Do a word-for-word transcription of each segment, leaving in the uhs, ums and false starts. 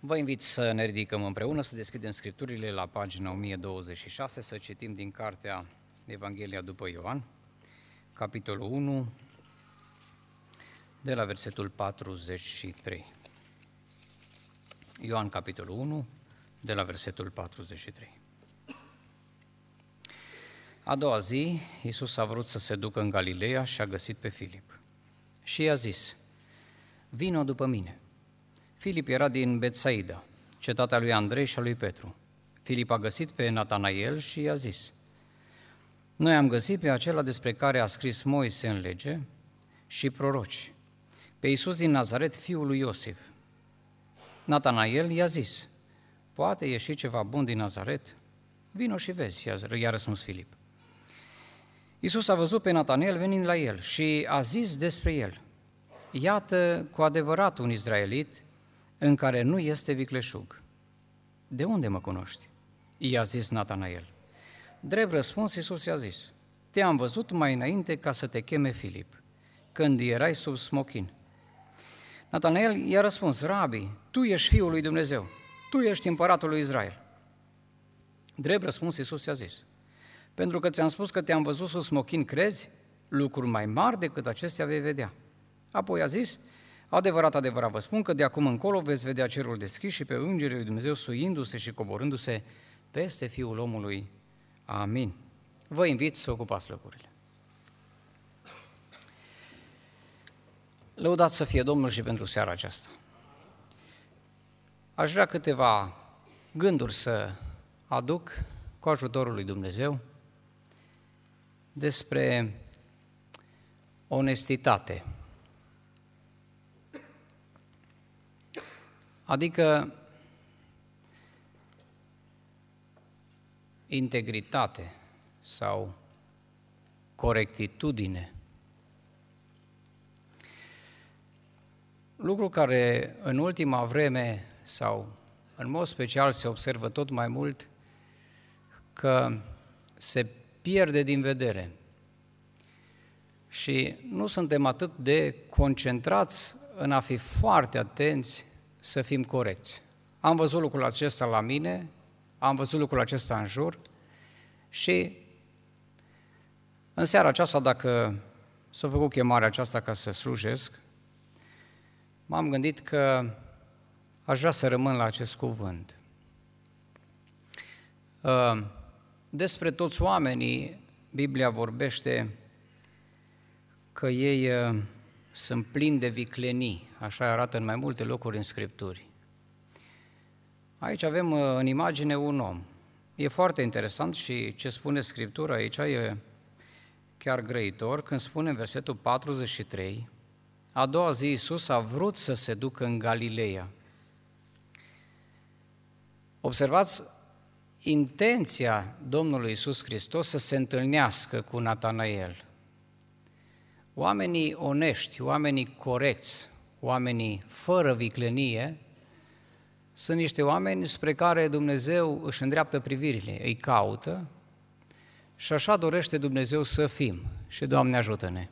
Vă invit să ne ridicăm împreună, să deschidem Scripturile la pagina o mie douăzeci și șase, să citim din cartea Evanghelia după Ioan, capitolul unu, de la versetul patruzeci și trei. Ioan, capitolul unu, de la versetul patruzeci și trei. A doua zi, Iisus a vrut să se ducă în Galileea și a găsit pe Filip. Și i-a zis: vino după mine. Filip era din Betsaida, cetatea lui Andrei și a lui Petru. Filip a găsit pe Natanael și i-a zis: noi am găsit pe acela despre care a scris Moise în lege și proroci, pe Iisus din Nazaret, fiul lui Iosif. Natanael i-a zis: poate ieși ceva bun din Nazaret? Vino și vezi, i-a răspuns Filip. Iisus a văzut pe Natanael venind la el și a zis despre el: iată cu adevărat un izraelit în care nu este vicleșug. De unde mă cunoști? I-a zis Natanael. Drept răspuns, Iisus i-a zis: te-am văzut mai înainte ca să te cheme Filip, când erai sub smochin. Natanael i-a răspuns: Rabi, tu ești Fiul lui Dumnezeu, tu ești împăratul lui Israel. Drept răspuns, Iisus i-a zis: pentru că ți-am spus că te-am văzut sub smochin, crezi? Lucruri mai mari decât acestea vei vedea. Apoi a zis: adevărat, adevărat vă spun că de acum încolo veți vedea cerul deschis și pe îngerii lui Dumnezeu suindu-se și coborându-se peste Fiul omului. Amin. Vă invit să ocupați locurile. Lăudat să fie Domnul și pentru seara aceasta. Aș vrea câteva gânduri să aduc cu ajutorul lui Dumnezeu despre onestitate. Adică integritate sau corectitudine. Lucru care în ultima vreme sau în mod special se observă tot mai mult, că se pierde din vedere. Și nu suntem atât de concentrați în a fi foarte atenți să fim corecți. Am văzut lucrul acesta la mine, am văzut lucrul acesta în jur și în seara aceasta, dacă s-a făcut chemarea aceasta ca să slujesc, m-am gândit că aș vrea să rămân la acest cuvânt. Despre toți oamenii, Biblia vorbește că ei sunt plini de viclenii, așa arată în mai multe locuri în Scripturi. Aici avem în imagine un om. E foarte interesant și ce spune Scriptura aici e chiar grăitor, când spune în versetul patruzeci și trei, a doua zi Iisus a vrut să se ducă în Galileea. Observați intenția Domnului Iisus Hristos să se întâlnească cu Natanael. Oamenii onești, oamenii corecți, oamenii fără viclenie, sunt niște oameni spre care Dumnezeu își îndreaptă privirile, îi caută și așa dorește Dumnezeu să fim. Și Doamne ajută-ne!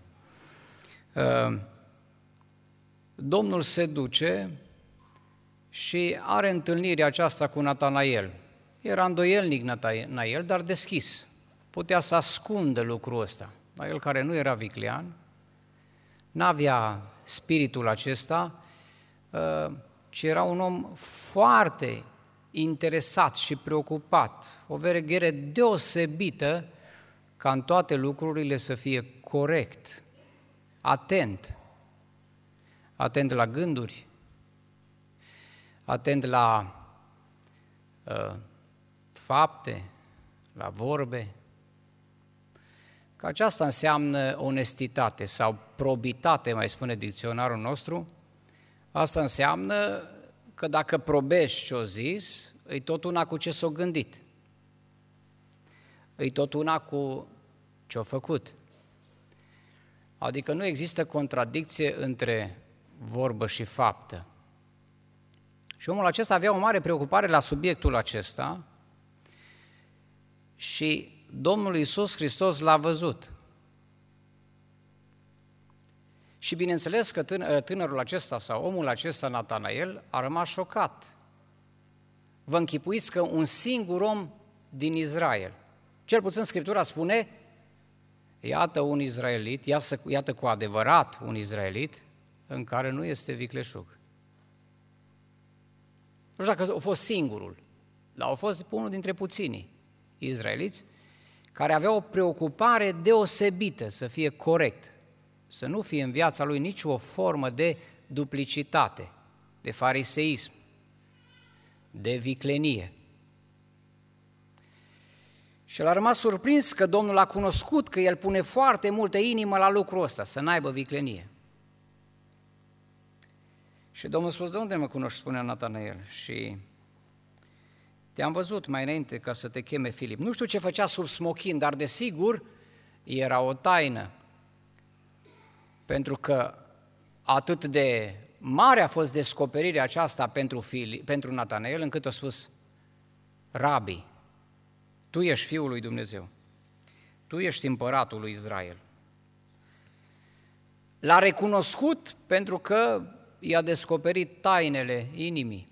Domnul se duce și are întâlnirea aceasta cu Natanael. Era îndoielnic Natanael, dar deschis. Putea să ascundă lucrul ăsta. Dar el, care nu era viclean, n-avea spiritul acesta, ci era un om foarte interesat și preocupat, o vereghere deosebită ca în toate lucrurile să fie corect, atent, atent la gânduri, atent la uh, fapte, la vorbe, că aceasta înseamnă onestitate sau probitate, mai spune dicționarul nostru. Asta înseamnă că dacă probești ce-o zis, e tot una cu ce s-o gândit, e tot una cu ce-o făcut. Adică nu există contradicție între vorbă și faptă. Și omul acesta avea o mare preocupare la subiectul acesta și Domnul Iisus Hristos l-a văzut. Și bineînțeles că tânărul acesta sau omul acesta, Natanael, a rămas șocat. vă închipuiți că un singur om din Israel, cel puțin Scriptura spune, iată un izraelit, iată cu adevărat un izraelit, în care nu este vicleșug. Nu știu dacă a fost singurul, dar a fost unul dintre puținii izraeliți care avea o preocupare deosebită să fie corect, să nu fie în viața lui nicio formă de duplicitate, de fariseism, de viclenie. Și el a rămas surprins că Domnul a cunoscut că el pune foarte multă inimă la lucrul ăsta, să n-aibă viclenie. Și Domnul a spus, de unde mă cunoști, spunea Natanael, și te-am văzut mai înainte ca să te cheme Filip. Nu știu ce făcea sub smochin, dar desigur era o taină, pentru că atât de mare a fost descoperirea aceasta pentru, Filip, pentru Natanael, încât a spus, Rabi, tu ești Fiul lui Dumnezeu, tu ești împăratul lui Israel. L-a recunoscut pentru că i-a descoperit tainele inimii.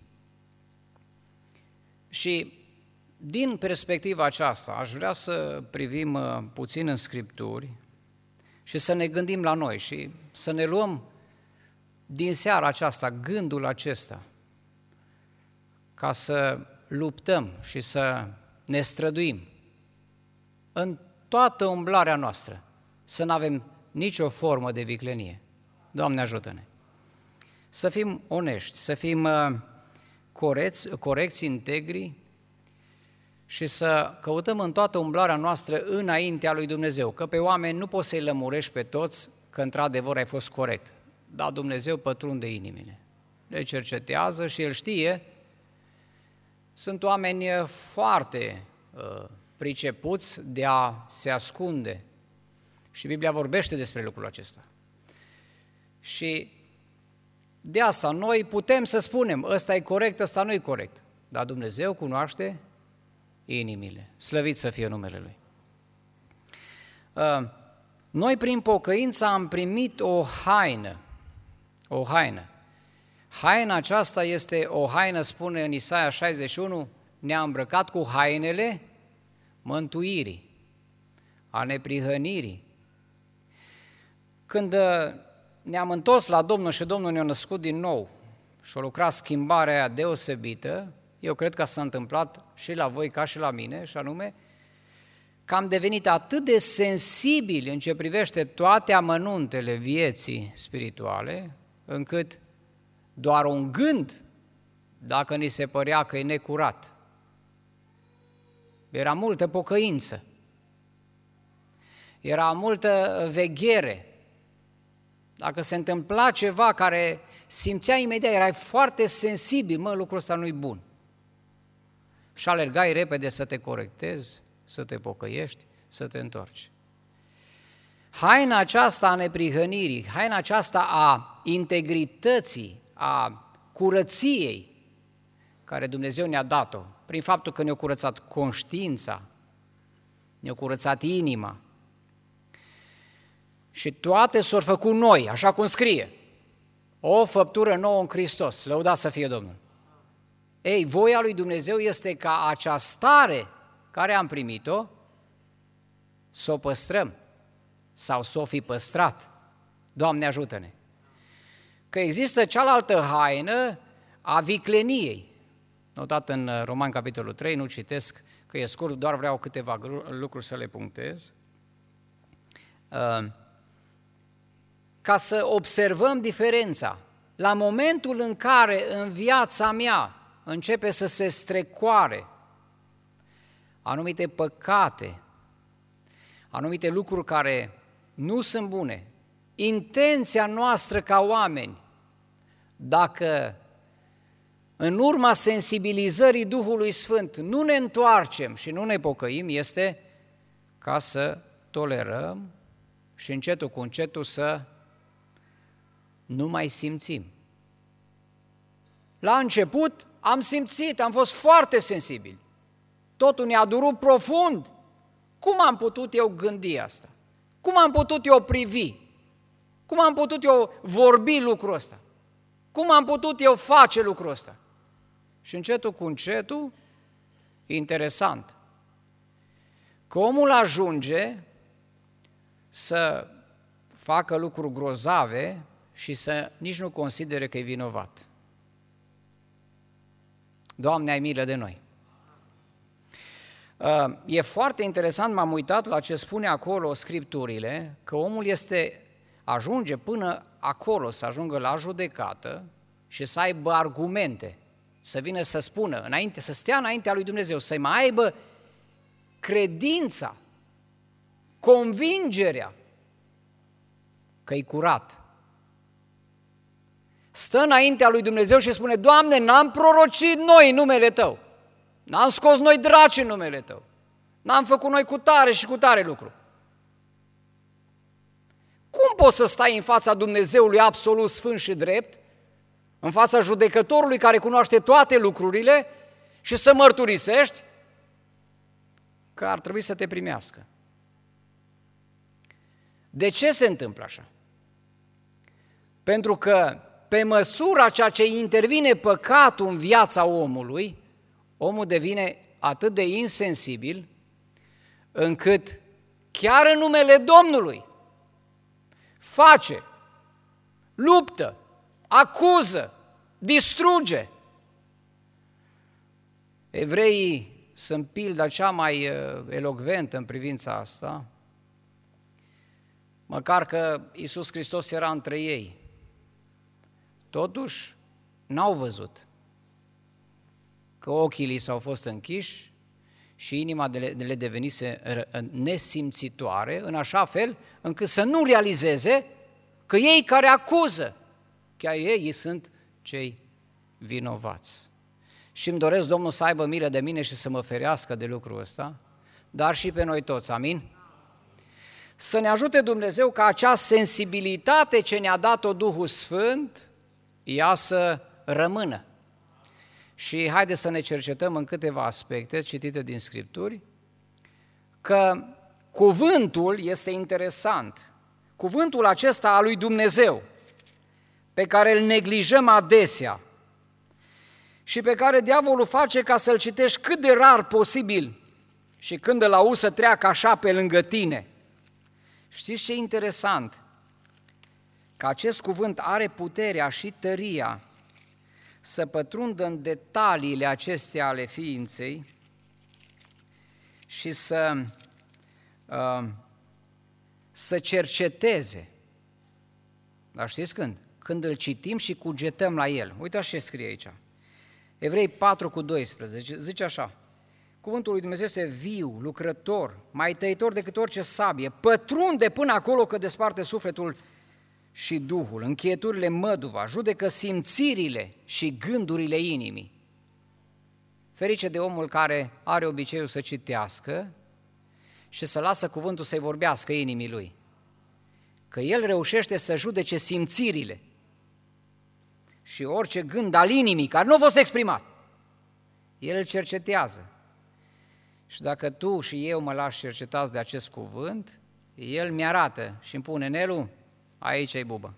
Și din perspectiva aceasta aș vrea să privim puțin în Scripturi și să ne gândim la noi și să ne luăm din seara aceasta gândul acesta ca să luptăm și să ne străduim în toată umblarea noastră, să nu avem nicio formă de viclenie. Doamne ajută-ne! Să fim onești, să fim corecți, corecți, integri și să căutăm în toată umblarea noastră înaintea lui Dumnezeu, că pe oameni nu poți să-i lămurești pe toți că într-adevăr ai fost corect, dar Dumnezeu pătrunde inimile, le cercetează și El știe. Sunt oameni foarte uh, pricepuți de a se ascunde și Biblia vorbește despre lucrul acesta. Și de asta noi putem să spunem, ăsta e corect, ăsta nu e corect, dar Dumnezeu cunoaște inimile. Slăvit să fie numele Lui. Uh, noi prin pocăință am primit o haină, o haină. Haina aceasta este o haină, spune în Isaia șaizeci și unu, ne-a îmbrăcat cu hainele mântuirii, a neprihănirii. Când ne-am întors la Domnul și Domnul ne-a născut din nou și a lucrat schimbarea aia deosebită, eu cred că s-a întâmplat și la voi ca și la mine, și anume că am devenit atât de sensibili în ce privește toate amănuntele vieții spirituale, încât doar un gând, dacă ni se părea că e necurat, era multă pocăință, era multă veghere. Dacă se întâmpla ceva care simțea imediat, erai foarte sensibil, mă, lucrul ăsta nu-i bun. Și alergai repede să te corectezi, să te pocăiești, să te întorci. Haina aceasta a neprihănirii, haina aceasta a integrității, a curăției, care Dumnezeu ne-a dat-o, prin faptul că ne-a curățat conștiința, ne-a curățat inima, și toate s-au făcut noi, așa cum scrie, o făptură nouă în Hristos, lăudat să fie Domnul. Ei, voia lui Dumnezeu este ca acea stare care am primit-o să o păstrăm sau să o fi păstrat. Doamne ajută-ne! Că există cealaltă haină a vicleniei. Notat în Roman, capitolul trei, nu citesc, că e scurt, doar vreau câteva lucruri să le punctez. Ca să observăm diferența. La momentul în care în viața mea începe să se strecoare anumite păcate, anumite lucruri care nu sunt bune, intenția noastră ca oameni, dacă în urma sensibilizării Duhului Sfânt nu ne întoarcem și nu ne pocăim, este ca să tolerăm și încetul cu încetul să nu mai simțim. La început am simțit, am fost foarte sensibil. Totul ne-a durut profund. Cum am putut eu gândi asta? Cum am putut eu privi? Cum am putut eu vorbi lucrul ăsta? Cum am putut eu face lucrul ăsta? Și încetul cu încetul, interesant, că omul ajunge să facă lucruri grozave și să nici nu considere că e vinovat. Doamne, ai milă de noi! E foarte interesant, m-am uitat la ce spune acolo Scripturile, că omul este, ajunge până acolo, să ajungă la judecată și să aibă argumente, să vină să spună, înainte, să stea înaintea lui Dumnezeu, să mai aibă credința, convingerea că e curat. Stă înaintea lui Dumnezeu și spune, Doamne, n-am prorocit noi în numele Tău, n-am scos noi draci în numele Tău, n-am făcut noi cu tare și cu tare lucru. Cum poți să stai în fața Dumnezeului absolut sfânt și drept, în fața judecătorului care cunoaște toate lucrurile și să mărturisești că ar trebui să te primească? De ce se întâmplă așa? Pentru că pe măsura ceea ce intervine păcatul în viața omului, omul devine atât de insensibil încât chiar în numele Domnului face, luptă, acuză, distruge. Evreii sunt pilda cea mai elocventă în privința asta, măcar că Iisus Hristos era între ei. Totuși, n-au văzut că ochii li s-au fost închiși și inima le devenise nesimțitoare, în așa fel încât să nu realizeze că ei care acuză, chiar ei sunt cei vinovați. Și îmi doresc Domnul să aibă milă de mine și să mă ferească de lucrul ăsta, dar și pe noi toți, amin? Să ne ajute Dumnezeu ca acea sensibilitate ce ne-a dat-o Duhul Sfânt, ea să rămână. Și haideți să ne cercetăm în câteva aspecte citite din Scripturi, că cuvântul este interesant. Cuvântul acesta al lui Dumnezeu, pe care îl neglijăm adesea și pe care diavolul face ca să-l citești cât de rar posibil și când îl auzi să treacă așa pe lângă tine. Știți ce e interesant? Că acest cuvânt are puterea și tăria să pătrundă în detaliile acestea ale ființei și să, uh, să cerceteze. Dar știți când? Când îl citim și cugetăm la el. Uitați ce scrie aici. Evrei patru cu doisprezece, zice așa: cuvântul lui Dumnezeu este viu, lucrător, mai tăitor decât orice sabie, pătrunde până acolo că desparte sufletul și Duhul, încheieturile măduva, judecă simțirile și gândurile inimii. Ferice de omul care are obiceiul să citească și să lasă cuvântul să-i vorbească inimii lui, că el reușește să judece simțirile și orice gând al inimii care nu a fost exprimat, el îl cercetează. Și dacă tu și eu mă lași cercetați de acest cuvânt, el mi-arată și îmi pune: Nelu, aici e bubă.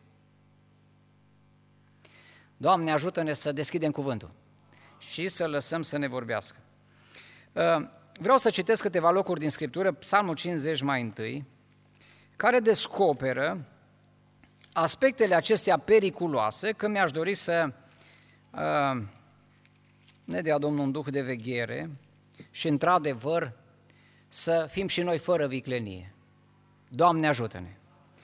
Doamne, ajută-ne să deschidem cuvântul și să lăsăm să ne vorbească. Vreau să citesc câteva locuri din Scriptură, Psalmul cincizeci mai întâi, care descoperă aspectele acestea periculoase, că mi-aș dori să uh, ne dea Domnul un duh de veghere și, într-adevăr, să fim și noi fără viclenie. Doamne, ajută-ne!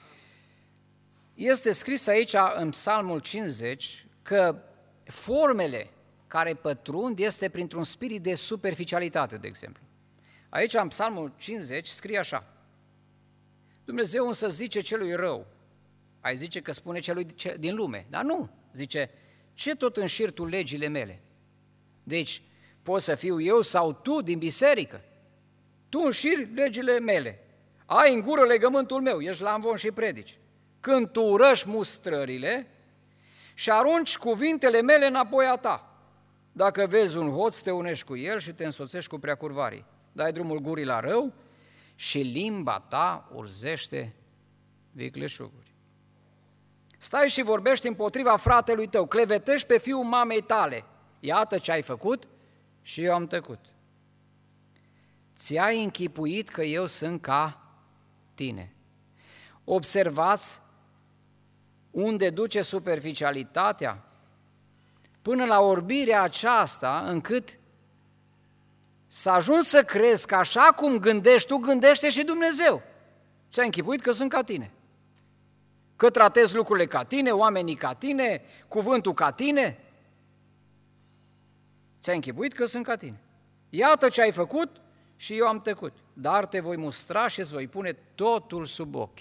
Este scris aici în Psalmul cincizeci că formele care pătrund este printr-un spirit de superficialitate, de exemplu. Aici, în Psalmul cincizeci, scrie așa: Dumnezeu însă zice celui rău, ai zice că spune celui din lume, dar nu, zice, ce tot înșiri tu legile mele? Deci, pot să fiu eu sau tu din biserică? Tu înșiri legile mele, ai în gură legământul meu, ești la amvon și predici. Când tu urăști mustrările și arunci cuvintele mele înapoi a ta. Dacă vezi un hoț, te unești cu el și te însoțești cu preacurvarii. Dai drumul gurii la rău și limba ta urzește vicleșuguri. Stai și vorbești împotriva fratelui tău, clevetești pe fiul mamei tale, Iată ce ai făcut și eu am tăcut. Ți-ai închipuit că eu sunt ca tine. Observați unde duce superficialitatea? Până la orbirea aceasta, încât s-a ajuns să crezi că așa cum gândești tu, gândește și Dumnezeu. Ți-ai închipuit că sunt ca tine. Că tratezi lucrurile ca tine, oamenii ca tine, cuvântul ca tine. Ți-ai închipuit că sunt ca tine. Iată ce ai făcut și eu am tăcut. Dar te voi mustra și îți voi pune totul sub ochi.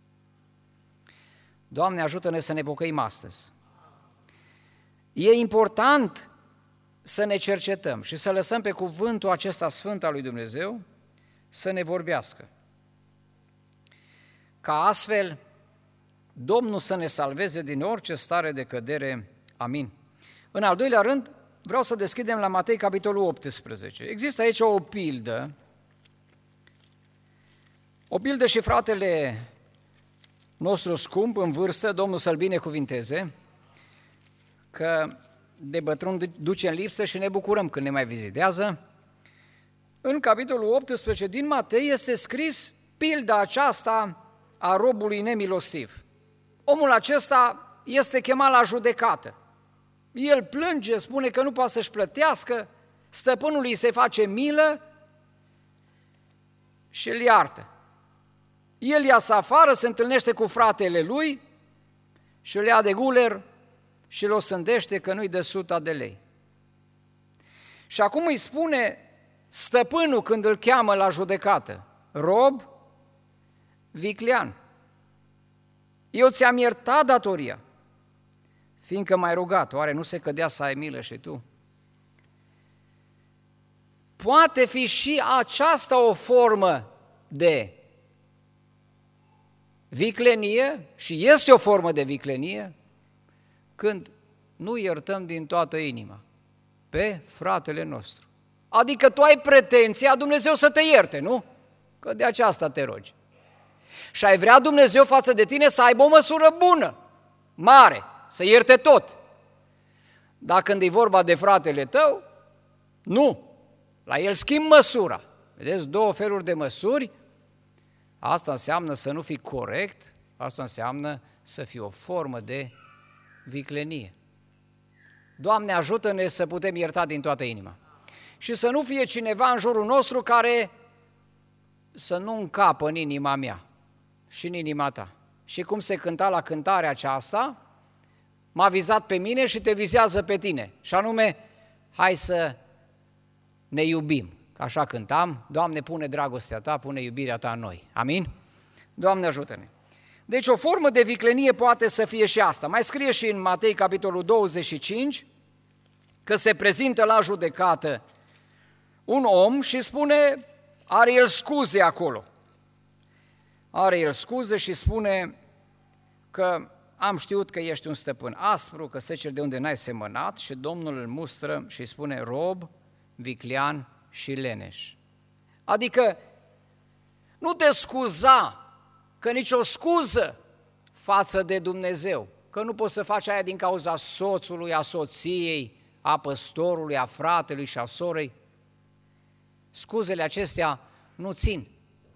Doamne, ajută-ne să ne pocăim astăzi. E important să ne cercetăm și să lăsăm pe cuvântul acesta sfânt al lui Dumnezeu să ne vorbească. Ca astfel, Domnul să ne salveze din orice stare de cădere. Amin. În al doilea rând, vreau să deschidem la Matei, capitolul optsprezece. Există aici o pildă, o pildă și fratele nostru scump, în vârstă, Domnul să-l binecuvinteze, că de bătrân duce în lipsă și ne bucurăm când ne mai vizitează. În capitolul optsprezece din Matei este scris pilda aceasta a robului nemilostiv. Omul acesta este chemat la judecată. El plânge, spune că nu poate să-și plătească, stăpânul îi se face milă și îl iartă. El iasă afară, se întâlnește cu fratele lui și îl ia de guler și îl osândește că nu-i dă suta de lei. Și acum îi spune stăpânul când îl cheamă la judecată: rob viclean, eu ți-am iertat datoria, fiindcă m-ai rugat, oare nu se cădea să ai milă și tu? Poate fi și aceasta o formă de viclenie și este o formă de viclenie când nu iertăm din toată inima pe fratele nostru. Adică tu ai pretenția Dumnezeu să te ierte, nu? Că de aceasta te rogi. Și ai vrea Dumnezeu față de tine să aibă o măsură bună, mare, să ierte tot. Dar când e vorba de fratele tău, nu. La el schimb măsura. Vedeți, două feluri de măsuri. Asta înseamnă să nu fii corect, asta înseamnă să fii o formă de viclenie. Doamne, ajută-ne să putem ierta din toată inima. Și să nu fie cineva în jurul nostru care să nu încapă în inima mea și în inima ta. Și cum se cânta la cântarea aceasta, m-a vizat pe mine și te vizează pe tine. Și anume, hai să ne iubim. Așa cântam: Doamne, pune dragostea ta, pune iubirea ta în noi. Amin? Doamne, ajută-ne! Deci o formă de viclenie poate să fie și asta. Mai scrie și în Matei, capitolul douăzeci și cinci, că se prezintă la judecată un om și spune, are el scuze acolo. Are el scuze și spune că am știut că ești un stăpân aspru, că seceri de unde n-ai semănat, și Domnul îl mustră și spune rob, viclean și leneș. Adică nu te scuza, că nicio scuză față de Dumnezeu, că nu poți să faci aia din cauza soțului, a soției, a păstorului, a fratelui și a sorei. Scuzele acestea nu țin.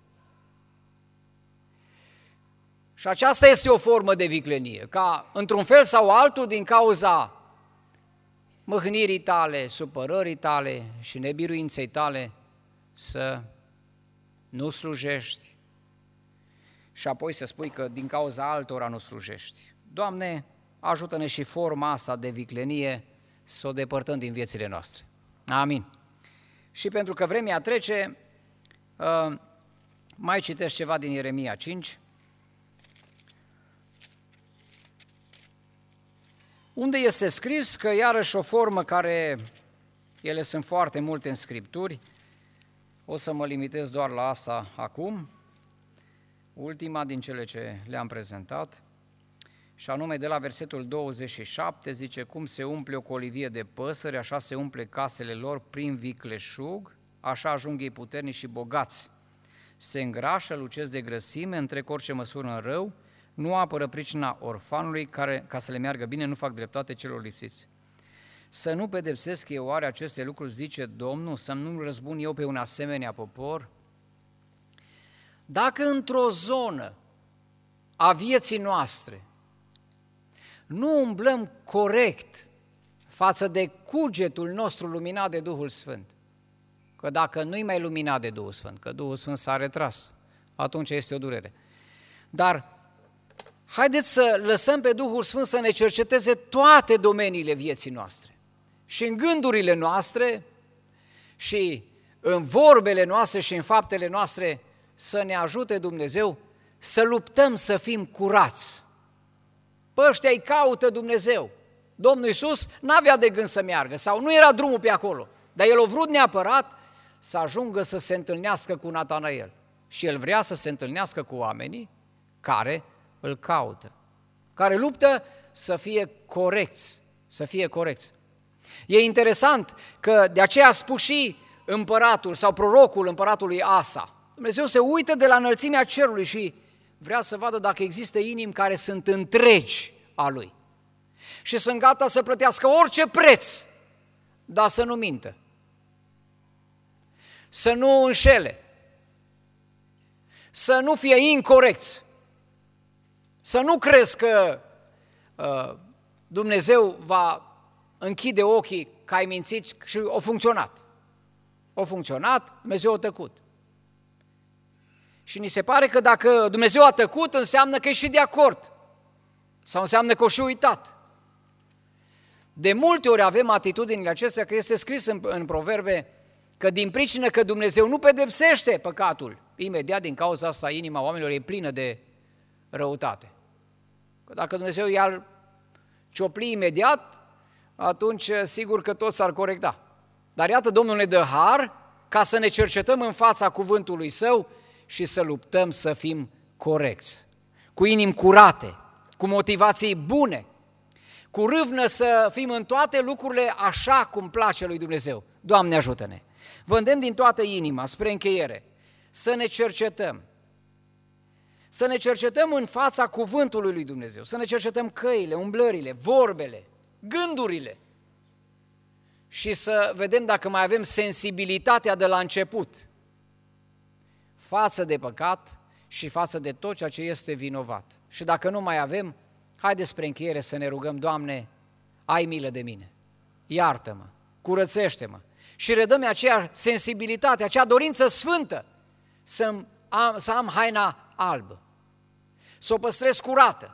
Și aceasta este o formă de viclenie, ca într-un fel sau altul, din cauza mâhnirii tale, supărării tale și nebiruinței tale, să nu slujești și apoi să spui că din cauza altora nu slujești. Doamne, ajută-ne și forma asta de viclenie să o depărtăm din viețile noastre. Amin. Și pentru că vremea trece, mai citesc ceva din Ieremia cinci, unde este scris că iarăși o formă care, ele sunt foarte multe în Scripturi, o să mă limitez doar la asta acum, ultima din cele ce le-am prezentat, și anume de la versetul douăzeci și șapte, zice: cum se umple o colivie de păsări, așa se umple casele lor prin vicleșug, așa ajung ei puternici și bogați. Se îngrașă, lucesc de grăsime, întrec orice măsură în rău, nu apără pricina orfanului, care, ca să le meargă bine, nu fac dreptate celor lipsiți. Să nu pedepsesc eu oare aceste lucruri, zice Domnul, să nu răzbun eu pe un asemenea popor? Dacă într-o zonă a vieții noastre nu umblăm corect față de cugetul nostru luminat de Duhul Sfânt, că dacă nu-i mai luminat de Duhul Sfânt, că Duhul Sfânt s-a retras, atunci este o durere. Dar haideți să lăsăm pe Duhul Sfânt să ne cerceteze toate domeniile vieții noastre. Și în gândurile noastre, și în vorbele noastre, și în faptele noastre, să ne ajute Dumnezeu să luptăm să fim curați. Pe ăștia îi caută Dumnezeu. Domnul Iisus n-avea de gând să meargă, sau nu era drumul pe acolo, dar El a vrut neapărat să ajungă să se întâlnească cu Natanael. Și El vrea să se întâlnească cu oamenii care îl caută, care luptă să fie corecți, să fie corecți. E interesant că de aceea a spus și împăratul sau prorocul împăratului Asa. Dumnezeu se uită de la înălțimea cerului și vrea să vadă dacă există inimi care sunt întregi a lui și sunt gata să plătească orice preț, dar să nu mintă, să nu înșele, să nu fie incorecți, să nu crezi că uh, Dumnezeu va închide ochii că ai mințit și a funcționat. A funcționat, Dumnezeu a tăcut. Și ni se pare că dacă Dumnezeu a tăcut, înseamnă că e și de acord. Sau înseamnă că o și uitat. De multe ori avem atitudinile acestea, că este scris în, în Proverbe că din pricină că Dumnezeu nu pedepsește păcatul, imediat din cauza asta inima oamenilor e plină de răutate. Că dacă Dumnezeu i-ar ciopli imediat, atunci sigur că tot s-ar corecta. Dar iată, Domnul ne dă har ca să ne cercetăm în fața cuvântului Său și să luptăm să fim corecți, cu inimi curate, cu motivații bune, cu râvnă să fim în toate lucrurile așa cum place lui Dumnezeu. Doamne, ajută-ne! Vă îndemn din toată inima, spre încheiere, să ne cercetăm, să ne cercetăm în fața cuvântului lui Dumnezeu, să ne cercetăm căile, umblările, vorbele, gândurile și să vedem dacă mai avem sensibilitatea de la început față de păcat și față de tot ceea ce este vinovat. Și dacă nu mai avem, haideți spre încheiere să ne rugăm, Doamne, ai milă de mine, iartă-mă, curățește-mă și redă-mi aceea sensibilitate, acea dorință sfântă să am, să am haina albă, să o păstrez curată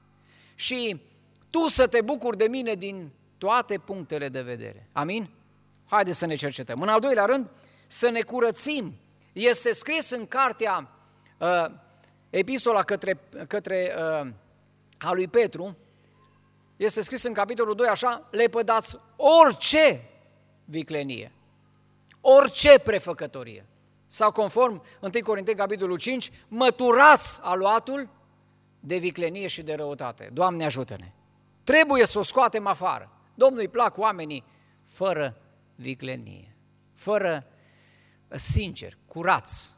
și Tu să te bucuri de mine din toate punctele de vedere. Amin? Haideți să ne cercetăm. În al doilea rând, să ne curățim. Este scris în cartea, uh, epistola către, către uh, a lui Petru, este scris în capitolul doi așa, lepădați orice viclenie, orice prefăcătorie. Sau conform întâi Corinteni, capitolul cinci, măturați aluatul de viclenie și de răutate. Doamne, ajută-ne! Trebuie să o scoatem afară. Domnului îi plac oamenii fără viclenie, fără, sincer, curați.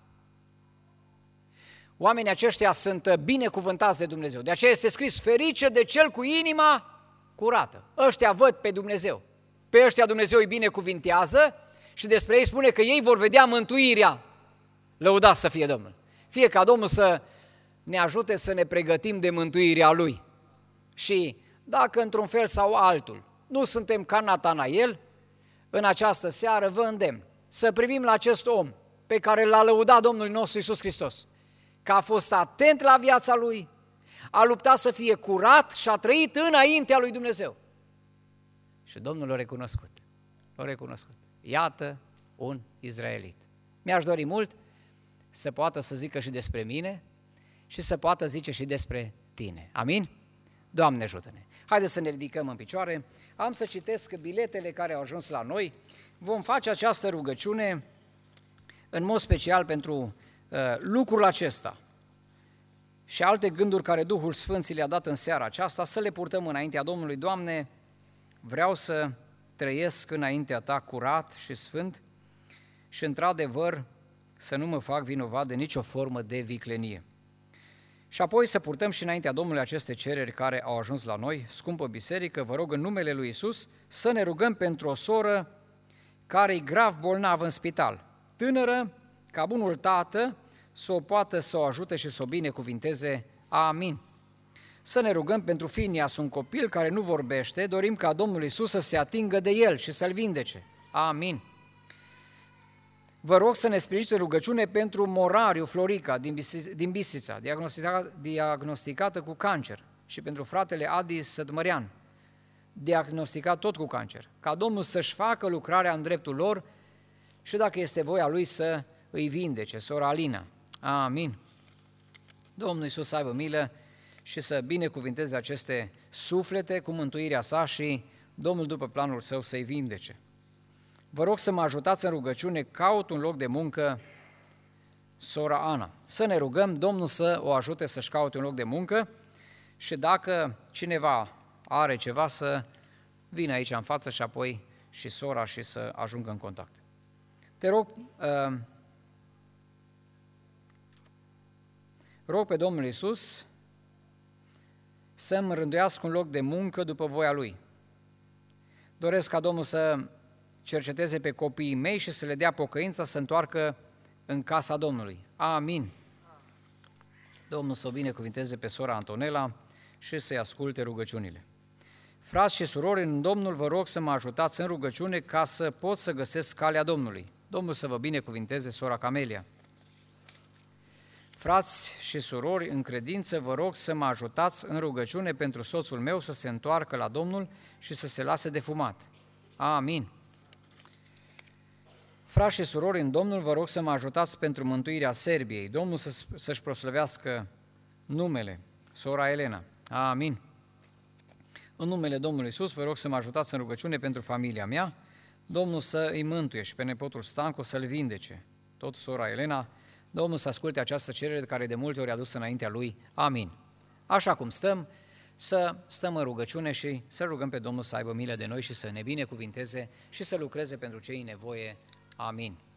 Oamenii aceștia sunt binecuvântați de Dumnezeu. De aceea este scris, ferice de cel cu inima curată. Ăștia văd pe Dumnezeu. Pe ăștia Dumnezeu îi binecuvintează și despre ei spune că ei vor vedea mântuirea. Lăudați să fie Domnul. Fie ca Domnul să ne ajute să ne pregătim de mântuirea Lui. Și dacă într-un fel sau altul nu suntem ca Natanael, în această seară vă îndemn să privim la acest om pe care l-a lăudat Domnul nostru Iisus Hristos, că a fost atent la viața lui, a luptat să fie curat și a trăit înaintea lui Dumnezeu. Și Domnul l-a recunoscut. L-a recunoscut. Iată un izraelit. Mi-aș dori mult să poată să zică și despre mine și să poată zice și despre tine. Amin? Doamne, ajută-ne! Haideți să ne ridicăm în picioare. Am să citesc biletele care au ajuns la noi. Vom face această rugăciune în mod special pentru uh, lucrul acesta și alte gânduri care Duhul Sfânt ți le-a dat în seara aceasta, să le purtăm înaintea Domnului. Doamne, vreau să trăiesc înaintea Ta curat și sfânt și într-adevăr să nu mă fac vinovat de nicio formă de viclenie. Și apoi să purtăm și înaintea Domnului aceste cereri care au ajuns la noi. Scumpă biserică, vă rog în numele lui Iisus să ne rugăm pentru o soră care e grav bolnavă în spital, tânără, ca bunul tată să o poată să o ajute și să o binecuvinteze. Amin. Să ne rugăm pentru Finias, un copil care nu vorbește, dorim ca Domnul Iisus să se atingă de el și să-l vindece. Amin. Vă rog să ne sprijiniți rugăciune pentru Morariu Florica din Bistrița, diagnosticată, diagnosticată cu cancer, și pentru fratele Adi Sădmărean, diagnosticat tot cu cancer, ca Domnul să-și facă lucrarea în dreptul lor și dacă este voia Lui să îi vindece, sora Alina. Amin. Domnul Iisus să aibă milă și să binecuvinteze aceste suflete cu mântuirea sa și Domnul după planul său să-i vindece. Vă rog să mă ajutați în rugăciune, caut un loc de muncă, sora Ana. Să ne rugăm, Domnul să o ajute să-și caute un loc de muncă și dacă cineva are ceva să vină aici în față și apoi și sora și să ajungă în contact. Te rog, uh, rog pe Domnul Iisus să-mi rânduiască un loc de muncă după voia Lui. Doresc ca Domnul să cerceteze pe copiii mei și să le dea pocăința să întoarcă în casa Domnului. Amin. Domnul să o binecuvinteze pe sora Antonela și să-i asculte rugăciunile. Frați și surori, în Domnul vă rog să mă ajutați în rugăciune ca să pot să găsesc calea Domnului. Domnul să vă binecuvinteze, sora Camelia. Frați și surori, în credință vă rog să mă ajutați în rugăciune pentru soțul meu să se întoarcă la Domnul și să se lase de fumat. Amin. Frați și surori, în Domnul vă rog să mă ajutați pentru mântuirea Serbiei. Domnul să, să-și proslăvească numele, sora Elena. Amin. În numele Domnului Iisus vă rog să mă ajutați în rugăciune pentru familia mea. Domnul să îi mântuie și pe nepotul Stancu să-l vindece. Tot sora Elena, Domnul să asculte această cerere care de multe ori a adus înaintea Lui. Amin. Așa cum stăm, să stăm în rugăciune și să rugăm pe Domnul să aibă milă de noi și să ne binecuvinteze și să lucreze pentru cei în nevoie. Amin.